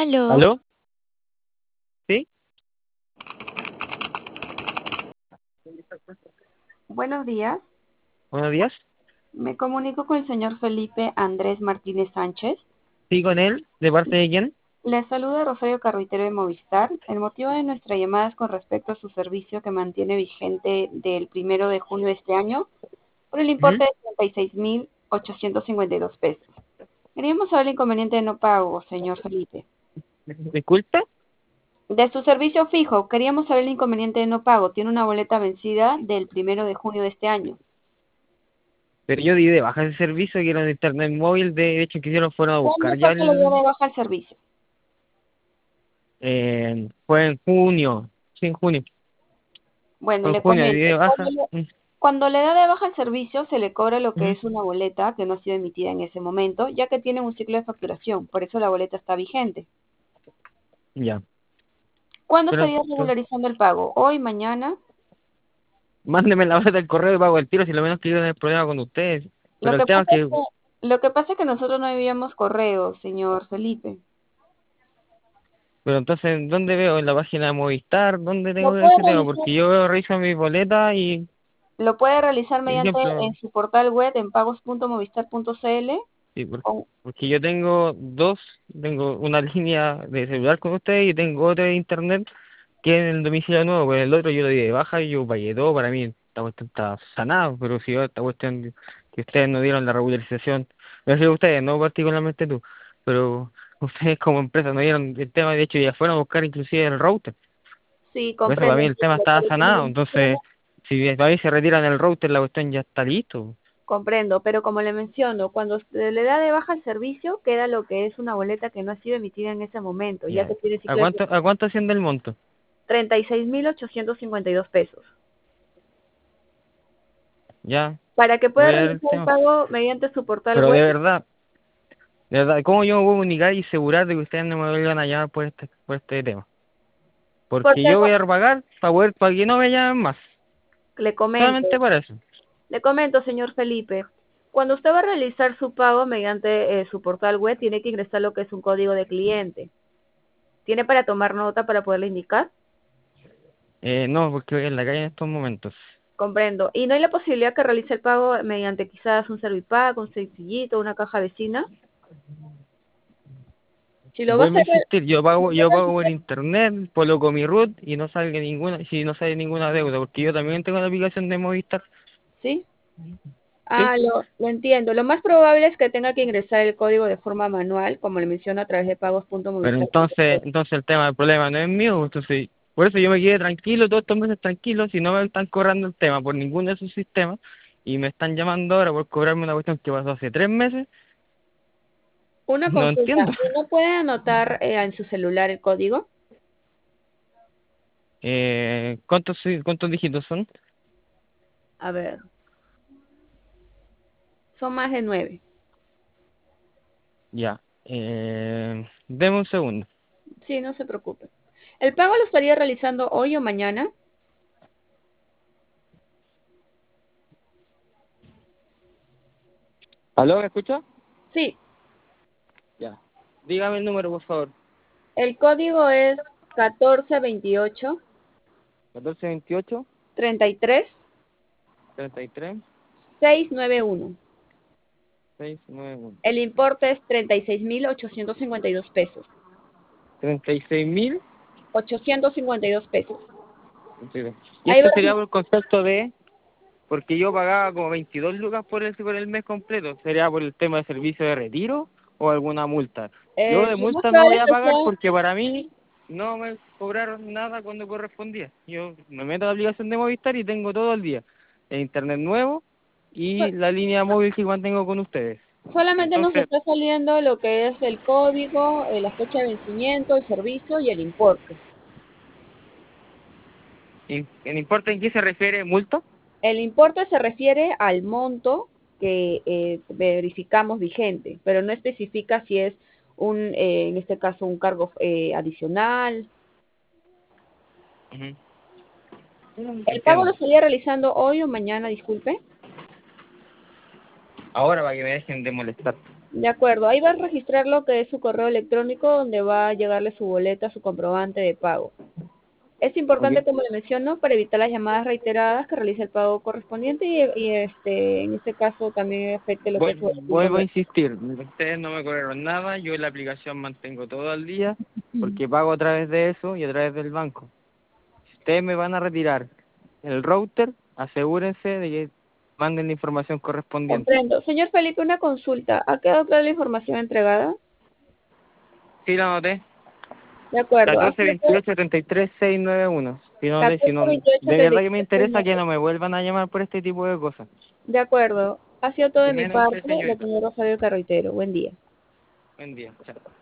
Aló, ¿Aló? ¿Sí? buenos días. Buenos días. Me comunico con el señor Felipe Andrés Martínez Sánchez. ¿Sí con él? ¿De parte de quién? Le saluda Rosario Carruitero de Movistar. El motivo de nuestra llamada es con respecto a su servicio que mantiene vigente del 1 de junio de este año por el Ujú. importe de 36.852 pesos. Queríamos saber el inconveniente de no pago, señor Felipe. Disculpe, De su servicio fijo, queríamos saber el inconveniente de no pago. Tiene una boleta vencida del 1 de junio de este año. pero yo di de baja ese servicio que era de internet móvil. De hecho, quisieron fueron a ¿Cuándo buscar ya fue que le dio el... de baja el servicio? Fue en junio. Sí, en junio. Bueno, Fue en le junio, di comento. de baja. Cuando le da de baja el servicio, se le cobra lo que Ujú. es una boleta que no ha sido emitida en ese momento, ya que tiene un ciclo de facturación. Por eso la boleta está vigente. Ya. ¿Cuándo Pero, estaría regularizando el pago? ¿Hoy, mañana? mándeme la hora del correo y pago el tiro, si lo menos que yo tengo el problema con ustedes. Lo Pero el que tema pasa es es que... lo que pasa es que nosotros no enviamos correos, señor Felipe. Pero entonces, ¿dónde veo? ¿En la página de Movistar? ¿Dónde tengo Lo que ver puede ese tema? realizar, Porque yo veo, reviso mi boleta y, lo puede realizar por mediante ejemplo... en su portal web en pagos.movistar.cl. Sí, Con, porque yo tengo una línea de celular con ustedes y tengo otra de internet que es en el domicilio nuevo, con el otro yo lo di de baja y yo pagué todo, para mí esta cuestión está sanada, pero si yo esta cuestión que ustedes no dieron la regularización, no sé ustedes, no particularmente tú, pero ustedes como empresa no dieron el tema, de hecho ya fueron a buscar inclusive el router, sí, por eso para comprendo. mí el tema estaba Pero como le sanado, menciono, entonces si para mí se retiran el router la cuestión ya está listo. comprendo, pero como le menciono, cuando se le da de baja el servicio, queda lo que es una boleta que no ha sido emitida en ese momento, ya Ya. que tiene ¿A ciclo de cuánto, a cuánto asciende el monto? 36.852 pesos. Ya, Para que pueda voy a ver el realizar el tema. pago mediante su portal Pero web, de verdad, ¿cómo yo me puedo comunicar y asegurar de que ustedes no me vuelvan a llamar por este tema? Porque porque yo voy a pagar para que no me llamen más. le comento, Solamente para eso. le comento, señor Felipe, cuando usted va a realizar su pago mediante su portal web, tiene que ingresar lo que es un código de cliente. ¿Tiene para tomar nota para poderle indicar? No, porque voy en la calle en estos momentos. Comprendo. ¿Y no hay la posibilidad que realice el pago mediante quizás un Servipago, un Sencillito, una caja vecina? Si lo va a Vuelvo a hacer, insistir, si lo yo va a pago por hacer- internet, coloco mi root y no salga ninguna, si no sale ninguna deuda, porque yo también tengo la aplicación de Movistar. ¿sí? ¿Sí? Ah, lo entiendo. Lo más probable es que tenga que ingresar el código de forma manual, como le menciono, a través de Pero pagos.movistar.com. entonces el tema del problema no es mío, entonces por eso yo me quedé tranquilo todos estos meses tranquilo, si no me están cobrando el tema por ninguno de sus sistemas y me están llamando ahora por cobrarme una cuestión que pasó hace 3 meses, Una no consulta. entiendo. ¿No puede anotar en su celular el código? ¿Cuántos dígitos son? A ver, son más de 9. Ya, deme un segundo. Sí, no se preocupe. ¿El pago lo estaría realizando hoy o mañana? ¿Aló, me escucha? Sí. Ya, dígame el número, por favor. El código es 1428 1428 33 33 691. 691. El importe es 36.852 pesos. 36.000. 852 pesos. Y Ahí va. esto sería por concepto de... Porque yo pagaba como 22 lucas por el mes completo. ¿Sería por el tema de servicio de retiro o alguna multa? Yo de Lo más multa no probable voy es a que pagar sea, porque para mí no me cobraron nada cuando correspondía. Yo me meto a la aplicación de Movistar y tengo todo el día el internet nuevo y la línea móvil que mantengo con ustedes. solamente nos Entonces, está saliendo lo que es el código, la fecha de vencimiento, el servicio y el importe. ¿no importa en qué se refiere multa? El importe se refiere al monto que verificamos vigente, pero no especifica si es en este caso, un cargo adicional. Ujú. ¿El pago lo Entiendo. estaría realizando hoy o mañana, disculpe? Ahora para que me dejen de molestar. De acuerdo, ahí va a registrar lo que es su correo electrónico donde va a llegarle su boleta, su comprobante de pago. Es Ok. importante, como le menciono, para evitar las llamadas reiteradas que realice el pago correspondiente y en este caso también afecte lo que es su Vuelvo a insistir, ustedes no me cobraron nada, yo en la aplicación mantengo todo al día porque pago a través de eso y a través del banco. Si ustedes me van a retirar el router, asegúrense de que manden la información correspondiente. Comprendo. Señor Felipe, una consulta. ¿Ha quedado clara la información entregada? Sí, lo anoté. De acuerdo. Ha 14 sido todo. 28 33 691. Si no, si 14, no, 28, de verdad que me 33, interesa 39. que no me vuelvan a llamar por este tipo de cosas. De acuerdo. Ha sido todo de De mi menos usted, parte. La señorita. señora Rosario Carretero. Buen día. Buen día. Chao.